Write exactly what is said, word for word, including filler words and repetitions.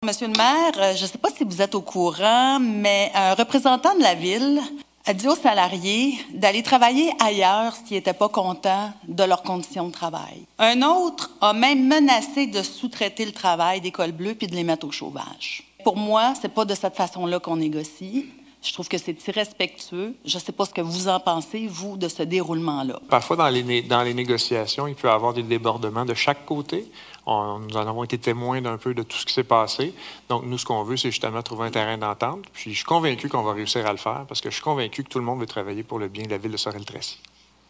Monsieur le maire, euh, je ne sais pas si vous êtes au courant, mais un représentant de la ville a dit aux salariés d'aller travailler ailleurs s'ils n'étaient pas contents de leurs conditions de travail. Un autre a même menacé de sous-traiter le travail des cols bleus puis de les mettre au chômage. Pour moi, c'est pas de cette façon-là qu'on négocie. Je trouve que c'est irrespectueux. Je ne sais pas ce que vous en pensez, vous, de ce déroulement-là. Parfois, dans les, né- dans les négociations, il peut y avoir des débordements de chaque côté. On, nous en avons été témoins d'un peu de tout ce qui s'est passé. Donc, nous, ce qu'on veut, c'est justement trouver un terrain d'entente. Puis, je suis convaincu qu'on va réussir à le faire parce que je suis convaincu que tout le monde veut travailler pour le bien de la ville de Sorel-Tracy.